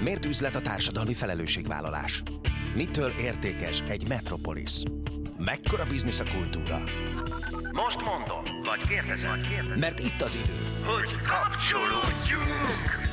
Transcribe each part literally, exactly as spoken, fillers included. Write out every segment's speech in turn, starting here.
Miért üzlet a társadalmi felelősségvállalás? Mitől értékes egy metropolis? Mekkora biznisz a kultúra? Most mondom, vagy kérdezem, vagy kérdezem. Mert itt az idő, hogy kapcsolódjunk!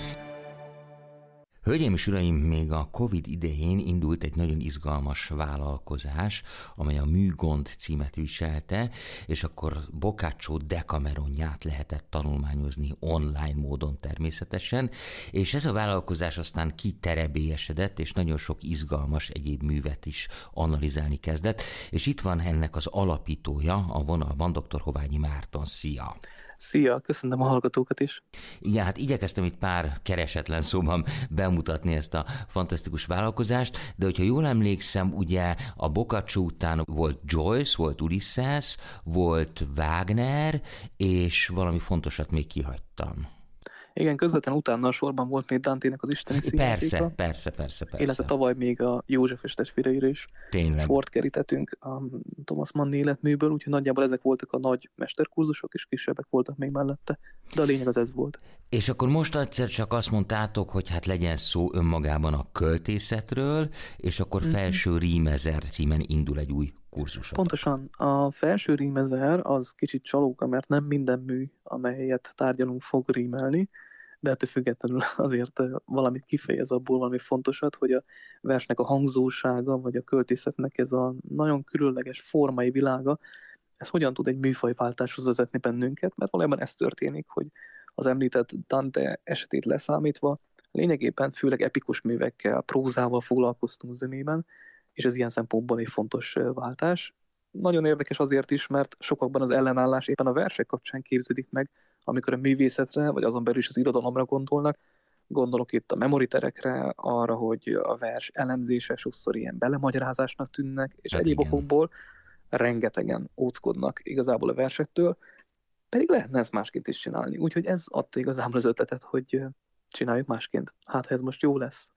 Hölgyeim és uraim, még a Covid idején indult egy nagyon izgalmas vállalkozás, amely a Műgond címet viselte, és akkor Boccaccio Decameronját lehetett tanulmányozni online módon természetesen, és ez a vállalkozás aztán kiterebélyesedett, és nagyon sok izgalmas egyéb művet is analizálni kezdett, és itt van ennek az alapítója a vonalban, dr. Hoványi Márton. Szia! Szia, köszönöm a hallgatókat is. Igen, hát igyekeztem itt pár keresetlen szóban bemutatni ezt a fantasztikus vállalkozást, de hogyha jól emlékszem, ugye a Boccaccio után volt Joyce, volt Ulysses, volt Wagner, és valami fontosat még kihagytam. Igen, közvetlen utána a sorban volt még Dantének az Isteni színjátéka. Persze, persze, persze, persze. Illetve tavaly még a József és testvéreire is Tényleg. sort kerítettünk a Thomas Mann életműből, úgyhogy nagyjából ezek voltak a nagy mesterkurzusok, és kisebbek voltak még mellette, de a lényeg az ez volt. És akkor most egyszer csak azt mondtátok, hogy hát legyen szó önmagában a költészetről, és akkor mm-hmm. Felső Rímezer címen indul egy új kurzus. Pontosan, a Felső Rímezer az kicsit csalóka, mert nem minden mű, amelyet tárgyalunk, fog rímelni, de ettől függetlenül azért valamit kifejez abból valami fontosat, hogy a versnek a hangzósága, vagy a költészetnek ez a nagyon különleges formai világa, ez hogyan tud egy műfajváltáshoz vezetni bennünket, mert valójában ez történik, hogy az említett Dante esetét leszámítva lényegében főleg epikus művekkel, prózával foglalkoztunk zömében, és ez ilyen szempontból egy fontos váltás. Nagyon érdekes azért is, mert sokakban az ellenállás éppen a versek kapcsán képződik meg, amikor a művészetre, vagy azon belül is az irodalomra gondolnak. Gondolok itt a memoriterekre, arra, hogy a vers elemzése sokszor ilyen belemagyarázásnak tűnnek, és hát egyéb igen. okokból rengetegen óckodnak igazából a versektől, pedig lehetne ezt másként is csinálni. Úgyhogy ez adta igazából az ötletet, hogy csináljuk másként. Hát, ha ez most jó lesz.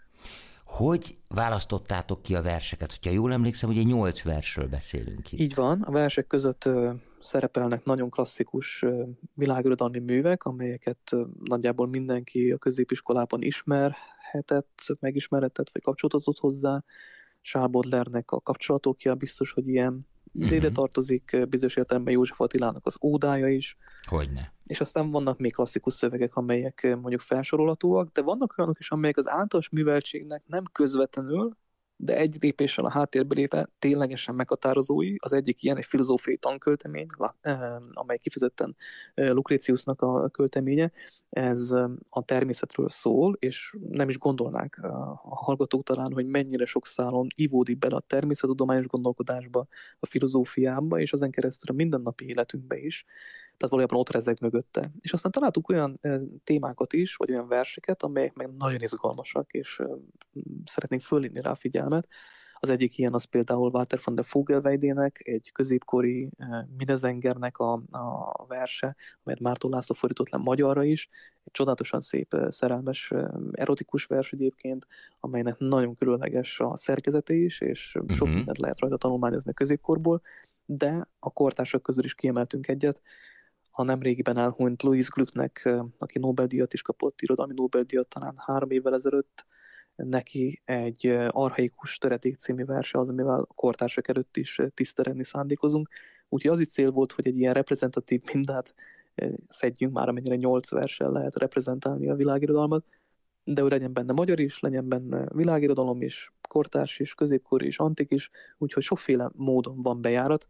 Hogy választottátok ki a verseket? Hogyha jól emlékszem, ugye nyolc versről beszélünk itt. Így van, a versek között uh, szerepelnek nagyon klasszikus uh, világirodalmi művek, amelyeket uh, nagyjából mindenki a középiskolában ismerhetett, megismerhetett, vagy kapcsolatot hozzá. Charles Baudelaire-nek a Kapcsolatokja biztos, hogy ilyen. Uh-huh. Ide tartozik bizonyos értelemben József Attilának az ódája is. Hogyne. És aztán vannak még klasszikus szövegek, amelyek mondjuk felsorolhatóak, de vannak olyanok is, amelyek az általános műveltségnek nem közvetlenül, de egy lépéssel a háttérbe lépve ténylegesen meghatározói. Az egyik ilyen egy filozófiai tanköltemény, amely kifejezetten Lucretiusnak a költeménye. Ez a természetről szól, és nem is gondolnák a hallgatók talán, hogy mennyire sok szálon ivódik bele a természettudományos gondolkodásba, a filozófiába, és ezen keresztül a mindennapi életünkbe is. Tehát valójában ott rezeg mögötte. És aztán találtuk olyan témákat is, vagy olyan verseket, amelyek meg nagyon izgalmasak, és szeretnénk fölhívni rá a figyelmet. Az egyik ilyen az például Walter van der Vogelweidének, egy középkori Minezengernek a, a verse, amelyet Márton László fordított le magyarra is. Egy csodálatosan szép, szerelmes, erotikus vers egyébként, amelynek nagyon különleges a szerkezete is, és uh-huh. sok mindent lehet rajta tanulmányozni a középkorból, de a kortársak közül is kiemeltünk egyet, a nemrégiben elhunyt Louis Glucknek, aki Nobel-díjat is kapott, irodalmi Nobel-díjat talán három évvel ezelőtt, neki egy Archaikus töredék című verse az, amivel a kortársak előtt is tisztelenni szándékozunk. Úgyhogy az is cél volt, hogy egy ilyen reprezentatív mintát szedjünk már, amennyire nyolc verssel lehet reprezentálni a világirodalmat, de hogy legyen benne magyar is, legyen benne világirodalom is, kortárs is, középkori is, antik is, úgyhogy sokféle módon van bejárat.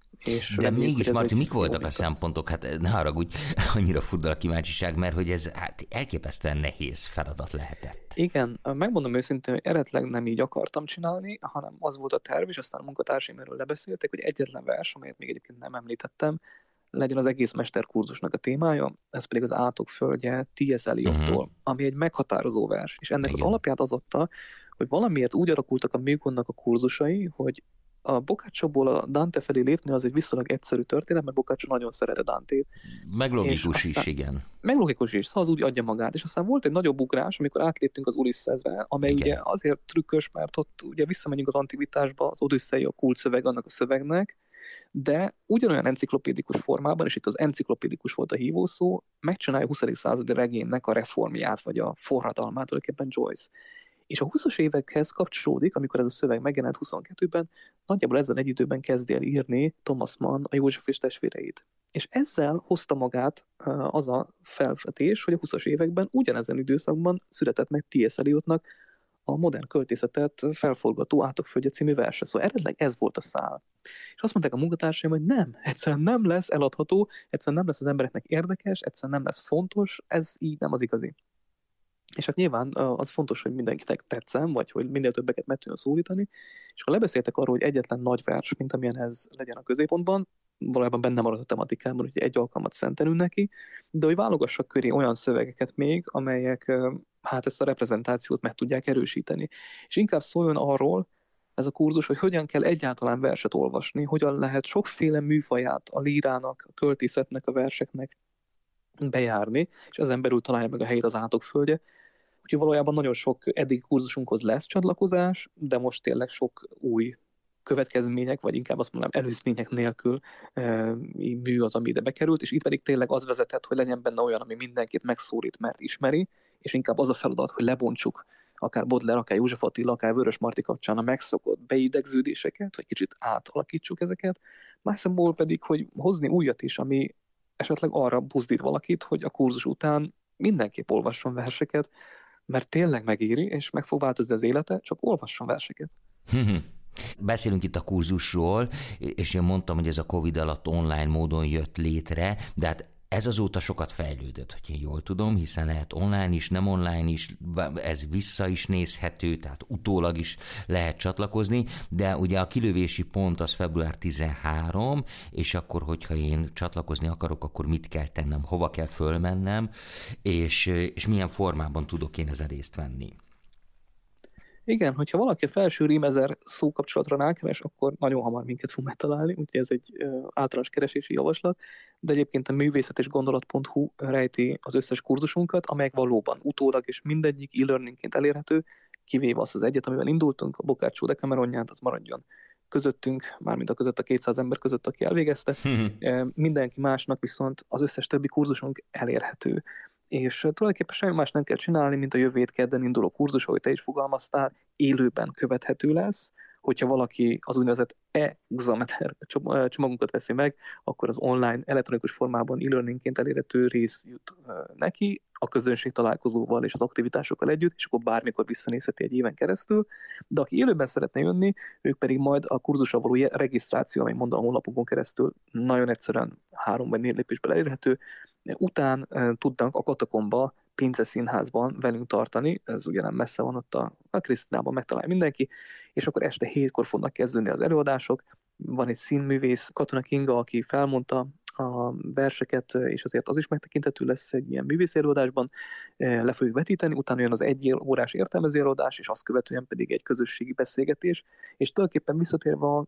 És de mégis, Marci, mik voltak a szempontok? Hát ne haragudj, annyira fuddal a kíváncsiság, mert hogy ez hát elképesztően nehéz feladat lehetett. Igen, megmondom őszintén, hogy eredetileg nem így akartam csinálni, hanem az volt a terv, és aztán a munkatársaim erről lebeszéltek, hogy egyetlen vers, amelyet még egyébként nem említettem, legyen az egész mesterkurzusnak a témája, ez pedig az Átok földje T S Eliot-tól, uh-huh. ami egy meghatározó vers, és ennek Igen. az alapját az adta, hogy valamiért úgy alakultak a Műgondnak a kurzusai, hogy a Boccaccióból a Dante felé lépni az egy viszonylag egyszerű történet, mert Boccaccio nagyon szerette Dantét. Meg logikus is, igen. Meg logikus is, szóval az úgy adja magát. És aztán volt egy nagyobb ugrás, amikor átléptünk az Ulisszesre, amely igen. ugye azért trükkös, mert ott ugye visszamegyünk az antikvitásba, az Odüsszei a kult szöveg annak a szövegnek, de ugyanolyan enciklopédikus formában, és itt az enciklopédikus volt a hívószó, megcsinálja a huszadik századi regénynek a reformját, vagy a forradalmát, tulajdonképpen Joyce. És a húszas évekhez kapcsolódik, amikor ez a szöveg megjelent huszonkettőben, nagyjából ezzel egy időben kezdi el írni Thomas Mann a József és testvéreit. És ezzel hozta magát az a felvetés, hogy a húszas években ugyanezen időszakban született meg T S. Eliotnak a modern költészetet felforgató Átokföldje című verse. Szóval eredetileg ez volt a szál. És azt mondták a munkatársaim, hogy nem, egyszerűen nem lesz eladható, egyszerűen nem lesz az embereknek érdekes, egyszerűen nem lesz fontos, ez így nem az igazi. És hát nyilván az fontos, hogy mindenkinek tetszem, vagy hogy minél többeket meg tudjon szólítani, és akkor lebeszéltek arról, hogy egyetlen nagy vers, mint amilyenhez legyen a középpontban, valójában benne maradt a tematikában, hogy egy alkalmat szentelünk neki, de hogy válogassak köré olyan szövegeket még, amelyek hát ezt a reprezentációt meg tudják erősíteni. És inkább szóljon arról ez a kurzus, hogy hogyan kell egyáltalán verset olvasni, hogyan lehet sokféle műfaját a lírának, a költészetnek, a verseknek bejárni, és ezen belül találja meg a helyét az Átokföldje. Úgyhogy valójában nagyon sok eddig kurzusunkhoz lesz csatlakozás, de most tényleg sok új következmények, vagy inkább azt mondom, előzmények nélkül e, mű az, ami ide bekerült, és itt pedig tényleg az vezetett, hogy legyen benne olyan, ami mindenkit megszólít, mert ismeri, és inkább az a feladat, hogy lebontsuk akár Baudelaire, akár József Attila, akár Vörös Marti kapcsán a megszokott beidegződéseket, hogy kicsit átalakítsuk ezeket, más szemból pedig, hogy hozni újat is, ami esetleg arra buzdít valakit, hogy a kurzus után mindenképp olvasson verseket, mert tényleg megéri, és meg fog változni az élete, csak olvasson verseket. Beszélünk itt a kurzusról, és én mondtam, hogy ez a Covid alatt online módon jött létre, de hát ez azóta sokat fejlődött, hogy én jól tudom, hiszen lehet online is, nem online is, ez vissza is nézhető, tehát utólag is lehet csatlakozni, de ugye a kilövési pont az február tizenharmadika, és akkor, hogyha én csatlakozni akarok, akkor mit kell tennem, hova kell fölmennem, és, és milyen formában tudok én ezen részt venni. Igen, hogyha valaki a felső rímezer szókapcsolatra rákeres, akkor nagyon hamar minket fog megtalálni, úgyhogy ez egy általános keresési javaslat, de egyébként a művészet és gondolat pont hu rejti az összes kurzusunkat, amelyek valóban utólag és mindegyik e-learningként elérhető, kivéve azt az egyet, amivel indultunk, a Boccaccio Decameronját, az maradjon közöttünk, mármint a között a kétszáz ember között, aki elvégezte. Mindenki másnak viszont az összes többi kurzusunk elérhető. És tulajdonképpen semmi más nem kell csinálni, mint a jövő hét kedden induló kurzus, ahogy te is fogalmaztál, élőben követhető lesz. Hogyha valaki az úgynevezett e-exameter csomagunkat veszi meg, akkor az online elektronikus formában e-learningként elérhető rész jut neki, a közönség találkozóval és az aktivitásokkal együtt, és akkor bármikor visszanézheti egy éven keresztül. De aki élőben szeretne jönni, ők pedig majd a kurzusra való regisztráció, amely mondom a honlapunkon keresztül nagyon egyszerűen három vagy négy lépésben elérhető, után e, tudnak a Katakomba Pince Színházban velünk tartani, ez ugye nem messze van ott a, a Krisztinában, megtalálja mindenki, és akkor este hétkor fognak kezdődni az előadások. Van egy színművész, Katona Kinga, aki felmondta a verseket, és azért az is megtekinthető lesz egy ilyen művészi előadásban, le fogjuk vetíteni, utána jön az egy órás értelmező előadás, és azt követően pedig egy közösségi beszélgetés, és tulajdonképpen visszatérve a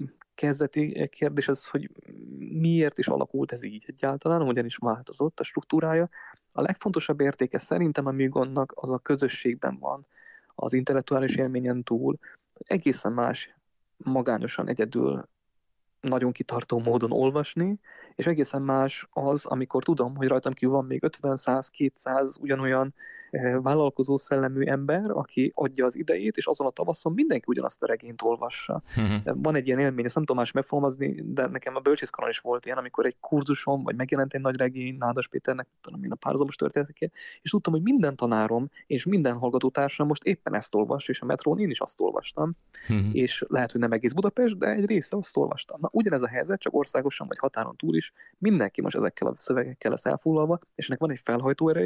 kezdeti kérdés az, hogy miért is alakult ez így egyáltalán, hogyan is változott a struktúrája. A legfontosabb értéke szerintem a műgondnak az a közösségben van, az intellektuális élményen túl, egészen más magányosan egyedül nagyon kitartó módon olvasni, és egészen más az, amikor tudom, hogy rajtam kívül van még ötven, száz, kétszáz ugyanolyan vállalkozó szellemű ember, aki adja az idejét, és azon a tavaszon mindenki ugyanazt a regényt olvassa. Uh-huh. Van egy ilyen élmény, ezt nem tudom más megfogalmazni, de nekem a bölcsészkaron is volt ilyen, amikor egy kurzuson, vagy megjelent egy nagy regény, Nádas Péternek, tudom én a párhuzamos történetek, és tudtam, hogy minden tanárom és minden hallgatótársam most éppen ezt olvas, és a metrón én is azt olvastam, uh-huh. és lehet, hogy nem egész Budapest, de egy része azt olvastam. Na, ugyanez a helyzet, csak országosan vagy határon túl is, mindenki most ezekkel a szövegekkel lesz elfoglalva, és ennek van egy felhajtó ereje,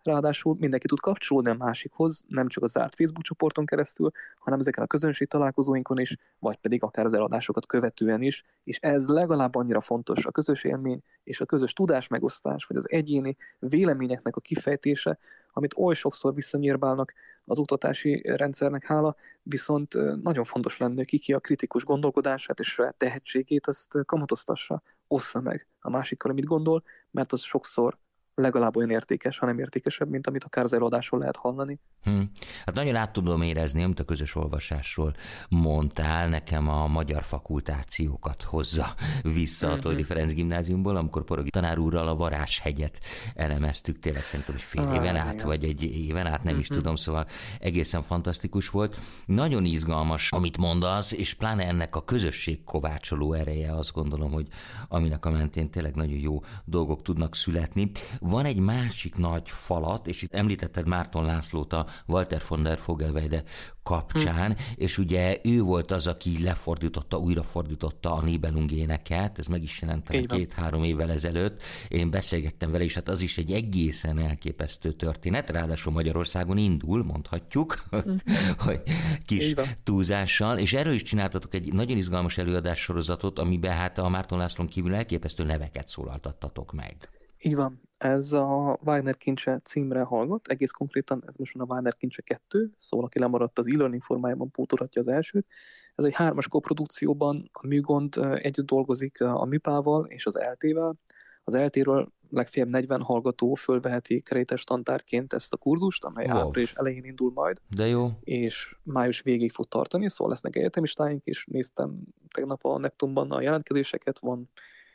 ráadásul mindenki tud kapcsolódni a másikhoz, nem csak a zárt Facebook csoporton keresztül, hanem ezeken a közönség találkozóinkon is, vagy pedig akár az eladásokat követően is, és ez legalább annyira fontos, a közös élmény és a közös tudásmegosztás, vagy az egyéni véleményeknek a kifejtése, amit oly sokszor visszanyírbálnak az oktatási rendszernek hála, viszont nagyon fontos lenne, hogy ki a kritikus gondolkodását és saját tehetségét azt kamatoztassa, ossza meg a másikkal, amit gondol, mert az sokszor legalább olyan értékes, hanem értékesebb, mint amit akár az előadáson lehet hallani. Hmm. Hát nagyon át tudom érezni, amit a közös olvasásról mondtál, nekem a magyar fakultációkat hozza vissza mm-hmm. a Toldi Ferenc gimnáziumból, amikor Porogi tanár úrral a Varázshegyet elemeztük, tényleg szerintem, hogy fél ah, éven át, igen. vagy egy éven át, nem mm-hmm. is tudom, szóval egészen fantasztikus volt. Nagyon izgalmas, amit mondasz, és pláne ennek a közösség kovácsoló ereje, azt gondolom, hogy aminek a mentén tényleg nagyon jó dolgok tudnak születni. Van egy másik nagy falat, és itt említetted Márton Lászlót a Walter von der Vogelweide kapcsán, hm. és ugye ő volt az, aki lefordította, újrafordította a Nibelungéneket, ez meg is jelent két-három évvel ezelőtt. Én beszélgettem vele, és hát az is egy egészen elképesztő történet, ráadásul Magyarországon indul, mondhatjuk, hm. hogy kis túlzással, és erről is csináltatok egy nagyon izgalmas előadássorozatot, amiben hát a Márton Lászlón kívül elképesztő neveket szólaltattatok meg. Így van. Ez a Wagner kincse címre hallgat, egész konkrétan ez most van a Wagner kincse kettő, szóval aki lemaradt az e-learning formájában pótolhatja az elsőt. Ez egy hármas koprodukcióban, a Műgond együtt dolgozik a Műpával és az eltével. Az eltéről legfeljebb negyven hallgató fölveheti kerétes tantárként ezt a kurzust, amely wow. április elején indul majd. De jó. És május végéig fog tartani, szóval lesznek egyetemistáink, és néztem tegnap a Neptunban a jelentkezéseket, van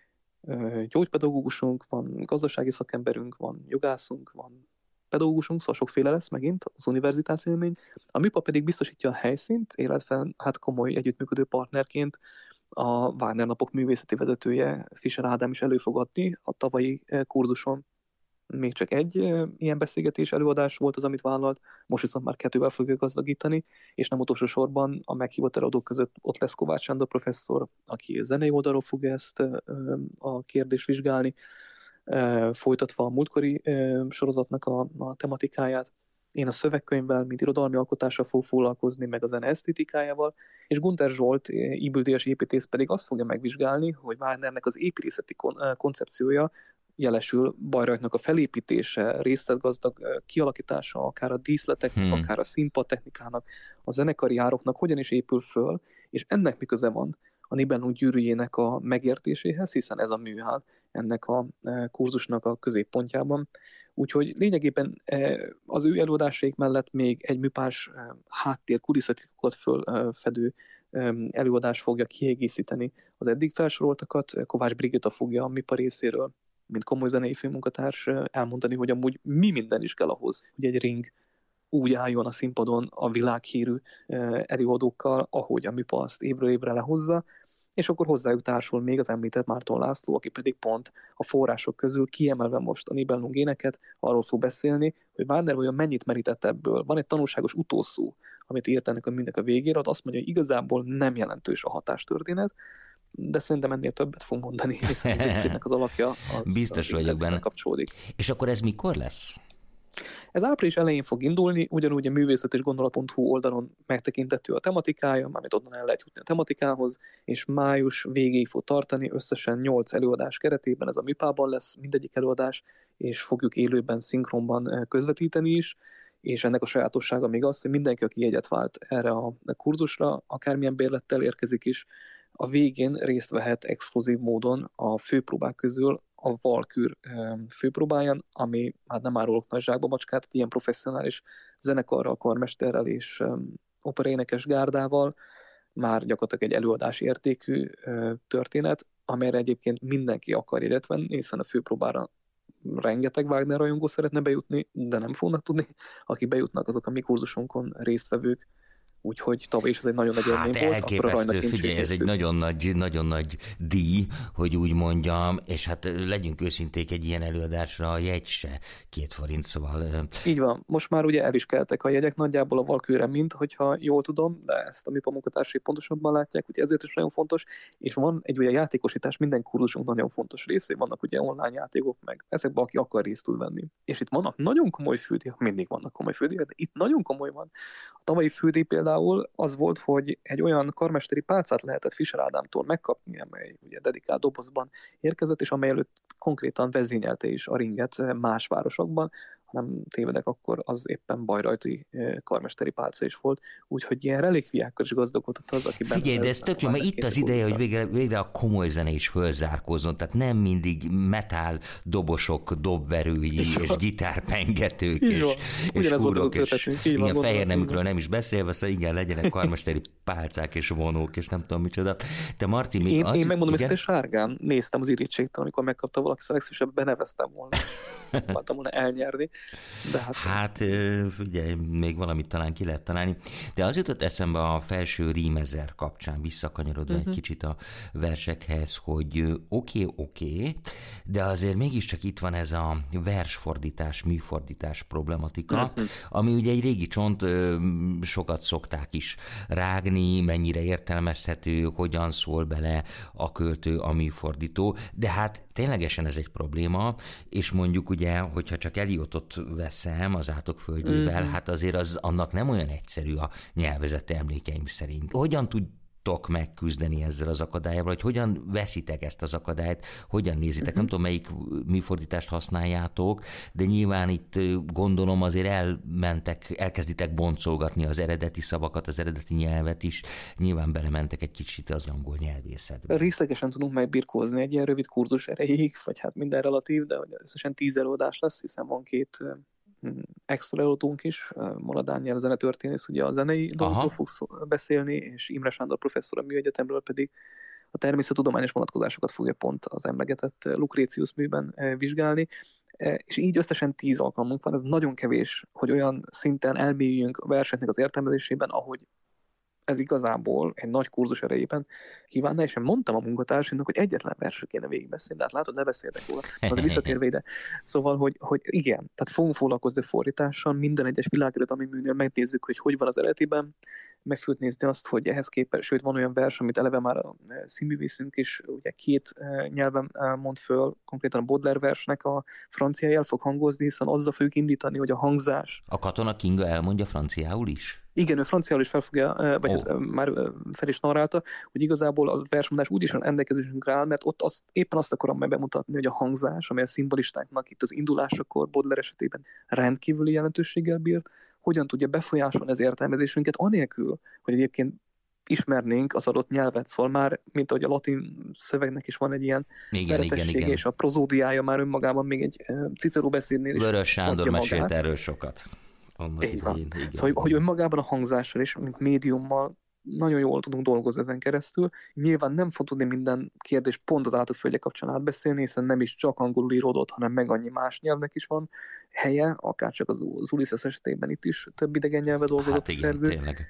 gyógypedagógusunk, van gazdasági szakemberünk, van jogászunk, van pedagógusunk, szóval sokféle lesz megint az univerzitás élmény. A Műpa pedig biztosítja a helyszínt, illetve hát komoly együttműködő partnerként a Wagner napok művészeti vezetője, Fischer Ádám is előfogadni a tavalyi kurzuson. Még csak egy ilyen beszélgetés előadás volt az, amit vállalt, most viszont már kettővel fogja gazdagítani, és nem utolsó sorban a meghívott előadók között ott lesz Kovács Sándor professzor, aki zenei oldalról fogja ezt a kérdést vizsgálni, folytatva a múltkori sorozatnak a, a tematikáját. Én a szövegkönyvvel, mint irodalmi alkotással fog foglalkozni, meg a zene esztétikájával, és Gunther Zsolt, íbüldíjas építész pedig azt fogja megvizsgálni, hogy Wagnernek az építészeti kon- koncepciója, jelesül Bayreuthnak a felépítése, részletgazdag kialakítása, akár a díszleteknek, hmm. akár a színpadtechnikának, a zenekari ároknak hogyan is épül föl, és ennek mi köze van a Nibelung gyűrűjének a megértéséhez, hiszen ez a mű áll ennek a kurzusnak a középpontjában. Úgyhogy lényegében az ő előadásaik mellett még egy műpás háttér kulisszatitkokat fölfedő előadás fogja kiegészíteni az eddig felsoroltakat. Kovács Brigitta fogja a Műpa részéről, mint komoly zenei főmunkatárs elmondani, hogy amúgy mi minden is kell ahhoz, hogy egy ring úgy álljon a színpadon a világhírű előadókkal, ahogy a Műpa azt évről évre lehozza, és akkor hozzájuk társul még az említett Márton László, aki pedig pont a források közül kiemelve most a Nibelung éneket arról fog beszélni, hogy Wagner vajon mennyit merített ebből. Van egy tanulságos utószó, amit írt ennek a műnek a végére, ott azt mondja, hogy igazából nem jelentős a hatástörténet, de szerintem ennél többet fog mondani, hiszen az egységnek az alakja az, biztos az vagyok benne. Kapcsolódik. És akkor ez mikor lesz? Ez április elején fog indulni, ugyanúgy a művészet és gondolat pont hu oldalon megtekintető a tematikája, mármint onnan el lehet jutni a tematikához, és május végéig fog tartani, összesen nyolc előadás keretében, ez a Műpában lesz mindegyik előadás, és fogjuk élőben, szinkronban közvetíteni is, és ennek a sajátossága még az, hogy mindenki, aki jegyet vált erre a kurzusra, akármilyen bérlettel érkezik is, a végén részt vehet exkluzív módon a főpróbák közül a Valkür főpróbáján, ami hát nem árulok nagy zsákba macskát, ilyen professzionális zenekarral, karmesterrel és operaénekes gárdával, már gyakorlatilag egy előadási értékű történet, amelyre egyébként mindenki akar jegyet venni, hiszen a főpróbára rengeteg Wagner rajongó szeretne bejutni, de nem fognak tudni. Akik bejutnak, azok a mi kurzusunkon résztvevők, úgyhogy tavaly is ez egy nagyon nagy élmény hát volt. elképesztő, figyelj, ez egy nagyon nagy, nagyon nagy díj, hogy úgy mondjam, és hát legyünk őszinték, egy ilyen előadásra a jegy se két forint, szóval... Így van, most már ugye el is keltek a jegyek, nagyjából a Valkőre mint, hogyha jól tudom, de ezt a MIPA munkatársai pontosabban látják, úgyhogy ezért is nagyon fontos, és van egy ugye játékosítás, minden kurzusunk nagyon fontos része, vannak ugye online játékok, meg ezekben aki akar részt tud venni. És itt vannak nagyon komoly fődíjak, mindig vannak komoly fődíjak, de itt nagyon komoly van. A tavalyi fődíj például az volt, hogy egy olyan karmesteri pálcát lehetett Fischer Ádámtól megkapni, amely ugye dedikált dobozban érkezett, és amely előtt konkrétan vezényelte is a ringet más városokban, ha nem tévedek, akkor az éppen bajrajti karmesteri pálca is volt, úgyhogy ilyen relikviákkal is gazdagodott az, aki benne. Figyelj, de ez tök jó, mert itt az ideje, hogy végre, végre a komoly zene is fölzárkózzon, tehát nem mindig metál dobosok, dobverői és gitárpengetők és, és húrok, és igen, fehér nemükről nem is beszélve, szóval igen, legyenek karmesteri pálcák és vonók, és nem tudom micsoda. Te Marci, még én, az... Én megmondom, hogy sárgán néztem az irítségtől, amikor megkapta valaki, szóval legszívesebben beneveztem volna. Akartam volna elnyerni. De hát... hát figyelj, még valamit talán ki lehet találni. De az jutott eszembe a felső rímezer kapcsán, visszakanyarodva uh-huh. egy kicsit a versekhez, hogy oké, okay, oké, okay, de azért mégiscsak itt van ez a versfordítás, műfordítás problematika, uh-huh. ami ugye egy régi csont, sokat szokták is rágni, mennyire értelmezhető, hogyan szól bele a költő, a műfordító, de hát ténylegesen ez egy probléma, és mondjuk ugye, hogyha csak Eliotot veszem az Átok földjével, mm-hmm. hát azért az annak nem olyan egyszerű a nyelvezete emlékeim szerint. Hogyan tudtok megküzdeni ezzel az akadályával, hogy hogyan veszitek ezt az akadályt, hogyan nézitek? Mm-hmm. Nem tudom, melyik műfordítást használjátok, de nyilván itt gondolom azért elmentek, elkezditek boncolgatni az eredeti szavakat, az eredeti nyelvet is, nyilván belementek egy kicsit az angol nyelvészetbe. Részlegesen tudunk megbirkózni egy ilyen rövid kurzus erejéig, vagy hát minden relatív, de összesen tíz előadás lesz, hiszen van két extra előadónk is, Mola Dániel zenetörténész, ugye a zenei dolgokról fog beszélni, és Imre Sándor professzor a Műegyetemről pedig a természettudományos vonatkozásokat fogja pont az emlegetett Lucrécius műben vizsgálni, és így összesen tíz alkalmunk van, ez nagyon kevés, hogy olyan szinten elmélyüljünk a verseknek az értelmezésében, ahogy ez igazából egy nagy kurzus erejében kívánna, és én mondtam a munkatársunknak, hogy egyetlen versre kéne végigbeszélni, de hát látod, ne beszéltek róla, de visszatérve ide. Szóval, hogy, hogy igen, tehát fogunk foglalkozni fordítással, minden egyes világirodalmi műnél megnézzük, hogy hogy van az eredetiben, meg fogjuk nézni azt, hogy ehhez képest, sőt van olyan vers, amit eleve már a színművészünk is ugye két nyelven mond föl, konkrétan a Baudelaire versnek a franciája el fog hangozni, hiszen azzal fogjuk indítani, hogy a hangzás. A Katona Kinga elmondja franciául is? Igen, ő franciául is fel fogja, vagy oh. hát már fel is narrálta, hogy igazából a versmondás úgy is rendelkezésünkre áll, mert ott azt, éppen azt akarom meg bemutatni, hogy a hangzás, amely a szimbolistáknak itt az indulásakor Baudelaire esetében rendkívüli jelentőséggel bírt, hogyan tudja befolyásolni az értelmezésünket, anélkül, hogy egyébként ismernénk az adott nyelvet, szóval már, mint ahogy a latin szövegnek is van egy ilyen veretessége, és a prozódiája már önmagában még egy Cicero beszédnél is. Vörös Sándor mesélt erről sokat. Így van. Igen, szóval, hogy önmagában a hangzással és mint médiummal nagyon jól tudunk dolgozni ezen keresztül. Nyilván nem fog tudni minden kérdés pont az Átok földje kapcsán átbeszélni, hiszen nem is csak angolul íródott, hanem meg annyi más nyelvnek is van helye, akár csak az, az Ulysses esetében itt is több idegen nyelve dolgozott hát igen, a szerző. Tényleg.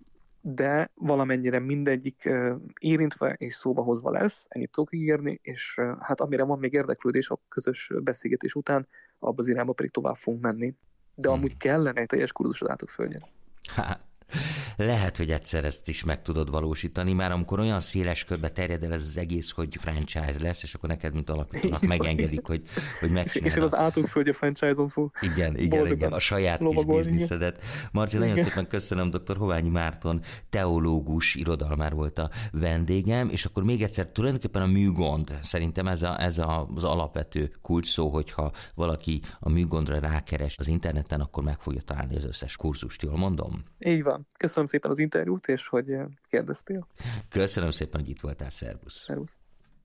De valamennyire mindegyik uh, érintve és szóba hozva lesz, ennyit tudok ígérni, és uh, hát amire van még érdeklődés a közös beszélgetés után, abban az irányba pedig tovább fogunk menni. De amúgy kellene egy teljes kurzus az Átok földjén. Hát, lehet, hogy egyszer ezt is meg tudod valósítani, már amikor olyan széles körbe terjed el ez az egész, hogy franchise lesz, és akkor neked, mint alapítónak megengedik, hogy, hogy megcsinálod. És én az Átok földje franchise-on fog Igen, igen, igen, a saját kis bizniszedet. Marci, nagyon igen. szépen köszönöm, dr. Hoványi Márton, teológus, irodalmár volt a vendégem, és akkor még egyszer tulajdonképpen a műgond, szerintem ez, a, ez a, az alapvető kulcs szó, hogyha valaki a műgondra rákeres az interneten, akkor meg fogja találni az összes kurzust, jól mondom? Így van. Köszönöm szépen az interjút, és hogy kérdeztél. Köszönöm szépen, hogy itt voltál. Szervusz. Szervusz.